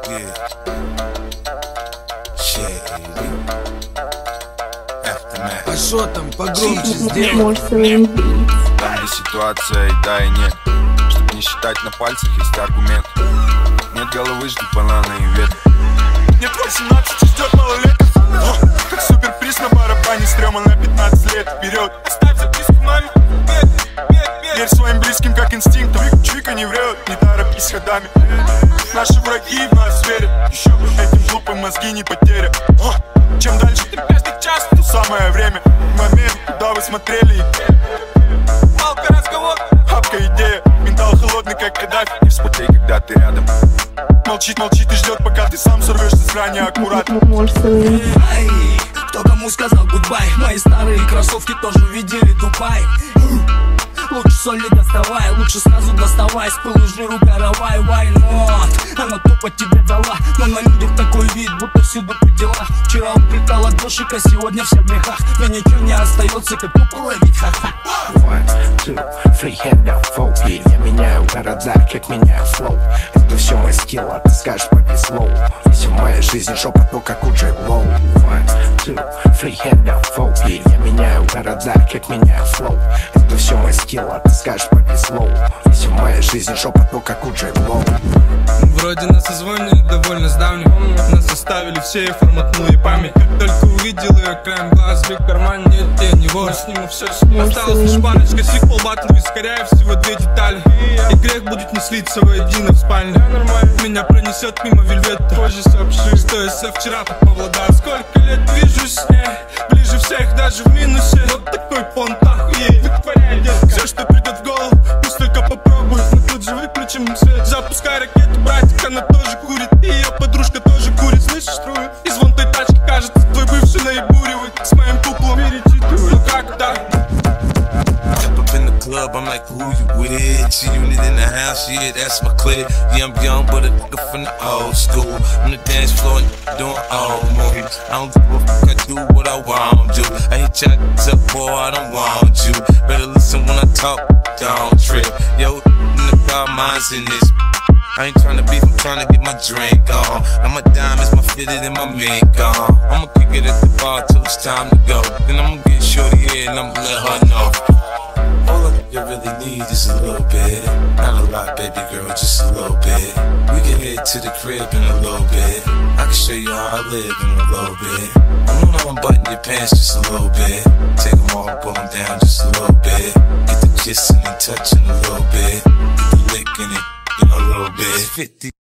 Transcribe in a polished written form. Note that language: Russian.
Yeah. А шо там погромче сделай? Там, где ситуация и да, и нет. Чтоб не считать на пальцах, есть аргумент. Нет головы, жду бананы и ветер. Нет 18 и ждет малолетка. Как суперприз на барабане, стрёма на 15 лет вперед. Оставь записку маме. Верь своим близким как инстинктом. Чуйка не врет, не торопись ходами. Наши враги в нас верят. Еще бы этим глупым мозги не потерят. Чем дальше ты песни час, то самое время. Момент, куда вы смотрели. Палка, разговор, хапка, идея. Ментал холодный, как Каддафи. Не вспотей, когда ты рядом. Молчит, молчит и ждет, пока ты сам сорвешься заранее аккуратно. Ай, кто кому сказал гудбай? Мои старые кроссовки тоже увидели Дубай. Лучше соль не доставай, лучше сразу доставай. С пылу жиру каравай, why not? Она тупо тебе дала, но на людях такой вид, будто всюду по делах. Вчера упрекала душик, а сегодня все в грехах. Мне ничего не остается, как тупо ловить ха-ха. 1, 2, 3, hand up, four. И я меняю города, как меняю флоу. Это все мой скилл, а ты скажешь повезло. Вся моя жизнь шепот, ну как у Джей Лоу. 1, 2, 3, hand up, four. И я меняю города, как меняю флоу. Это все мой скилл, а ты скажешь повезло. Вся моя жизнь шепот, ну как у Джей Лоу. Вроде нас созвонили довольно с давним. Нас оставили все и форматнули память. Как только увидел ее, краем глаз, в карман нет тени. Вор, сниму все, осталась лишь парочка сиквел, батл, вискаряю всего 2 детали. И грех будет не слиться воедино в спальне. Меня пронесет мимо вельвета. Позже сообщи, что я со вчера под Павлодар. Сколько лет вижусь с ней, ближе всех, даже в минусе. Вот такой понт, охуеть, вытворяй, детка. Все, что придет в голову, пусть только попробует. Мы тут же выключим свет, запускай ракету, братик, она тоже курит. И ее подружка тоже курит, слышишь струю? И звон той тачки, кажется, твой бывший наебуривает. С моим пуплом перечитываю, ну как так? In the club, I'm like, who you with? She unit in the house, yeah, that's my clique. Yeah, I'm young, but a nigga from the old school. On the dance floor, doing old moves. I don't give a fuck, I do what I want to. I hit your up, boy, I don't want you. Better listen when I talk, don't trip. Yo, in the car, mine's in this. I ain't tryna beef, I'm tryna get my drink on. Now my diamonds, my fitted and my mink on. I'ma kick it at the bar till it's time to go. Then I'ma get shorty here and I'ma let her know. All I really need is a little bit. Not a lot, baby girl, just a little bit. We can head to the crib in a little bit. I can show you how I live in a little bit. I know I'm button your pants just a little bit. Take them all, pull them down just a little bit. Get the kissing and touching a little bit. Get the lick in it in a little bit. 50